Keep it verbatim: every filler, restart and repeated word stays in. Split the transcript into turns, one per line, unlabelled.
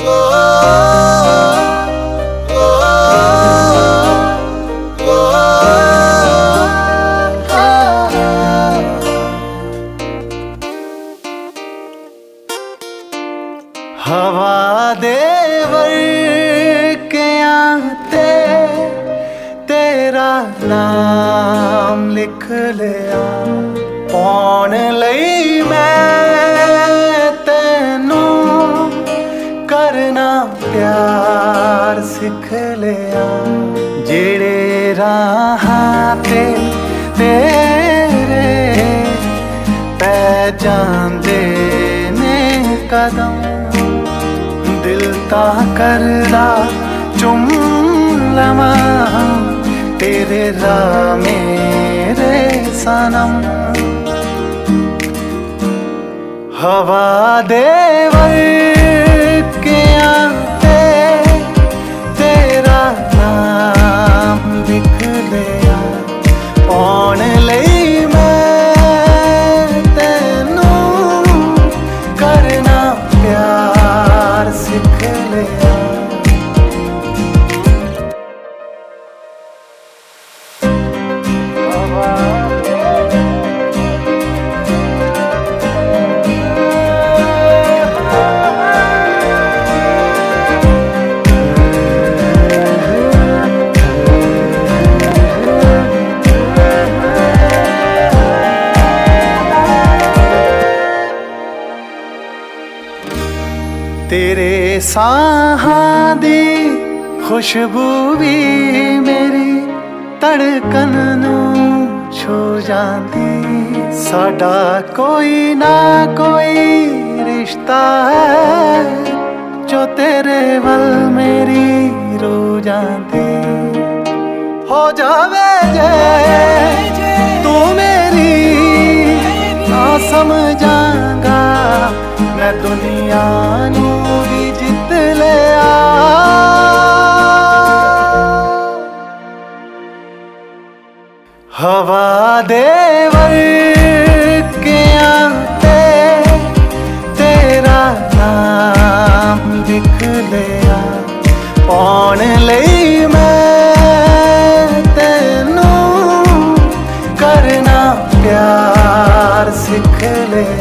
हवा दे वर्कियां ते तेरा नाम लिख लिया पाउण लई मैं तैनू करना प्यार सिख लिया जेड़े राहां ते तेरे पै जांदे ने कदम दिल ता करदा चुम लवां तेरे राह मेरे सनम हवा दे वर्कियां ते तेरा नाम लिख लिया पाउण लई मैं तैनू करना प्यार सिख लिया तेरे साहां दी खुशबू भी मेरी धड़कन नू छू जांदी साडा कोई ना कोई रिश्ता है जो तेरे वल मेरी रू जांदी हो जावे जे तू मेरी ना समझांगा मैं दुनिया नू भी जित लिया हवा दे वर्कियां ते तेरा नाम लिख लिया पाउण लई मैं तैनू करना प्यार सिख लिया